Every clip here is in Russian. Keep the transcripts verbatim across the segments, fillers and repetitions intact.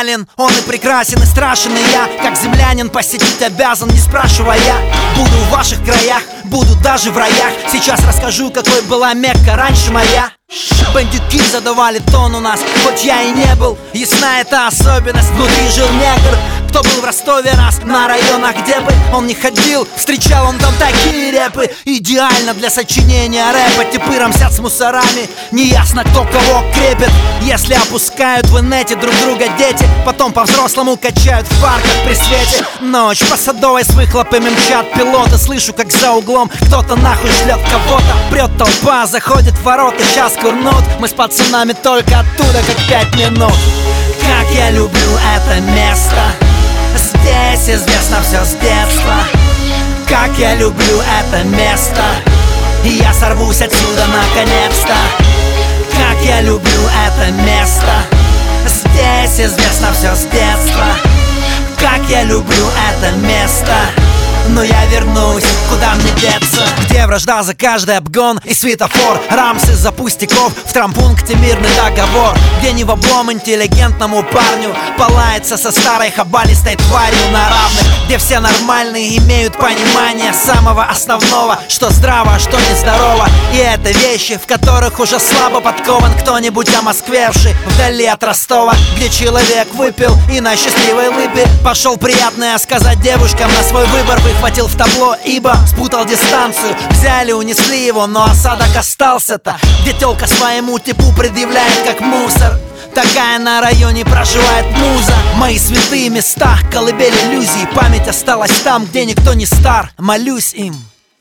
идеален, он и прекрасен, и страшен, и я, как землянин, посетить обязан, не спрашивая. Буду в ваших краях, буду даже в раях. Сейчас расскажу, какой была Мекка раньше моя. Бандюки задавали тон у нас, хоть я и не был. Ясна эта особенность, внутри жил негр. Кто был в Ростове раз, на районах, где бы он не ходил, встречал он там такие репы. Идеально для сочинения рэпа. Типы рамсят с мусорами, неясно кто кого крепит. Если опускают в инете друг друга дети, потом по-взрослому качают в парках при свете. Ночь по Садовой с выхлопами мчат пилоты. Слышу, как за углом кто-то нахуй шлет кого-то. Прет толпа, заходит в ворота, сейчас курнут. Мы с пацанами только оттуда, как пять минут. Как я люблю это место, здесь известно все с детства. Как я люблю это место, и я сорвусь отсюда наконец-то. Как я люблю это место, здесь известно все с детства. Как я люблю это место, но я вернусь, куда мне деться. Где вражда за каждый обгон и светофор, рамс из-за пустяков, в травмпункте мирный договор. Где не в облом интеллигентному парню полается со старой хабалистой тварью на равных. Где все нормальные имеют понимание самого основного, что здраво, а что нездорово. И это вещи, в которых уже слабо подкован кто-нибудь омосквевший вдали от Ростова. Где человек выпил и на счастливой лыбе пошел приятное сказать девушкам на свой выбор. Выхватил в табло, ибо спутал дистанцию. Взяли, унесли его, но осадок остался-то. Где тёлка своему типу предъявляет как мусор. Такая на районе проживает муза. Мои святые места, колыбель иллюзий. Память осталась там, где никто не стар. Молюсь им.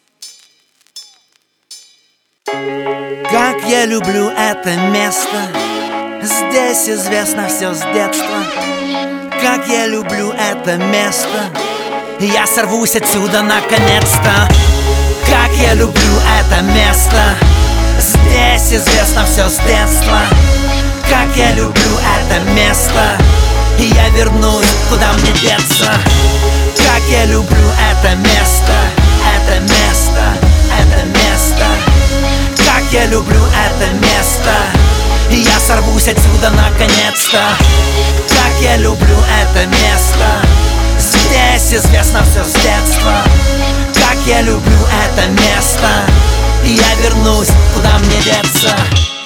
Как я люблю это место, здесь известно все с детства. Как я люблю это место, я сорвусь отсюда наконец-то. Как я люблю это место, здесь известно все с детства. Как я люблю это место, и я вернусь, куда мне деться. Как я люблю это место, это место, это место. Как я люблю это место, и я сорвусь отсюда наконец-то. Как я люблю это место, здесь известно все с детства. Как я люблю это место, и я вернусь, куда мне деться.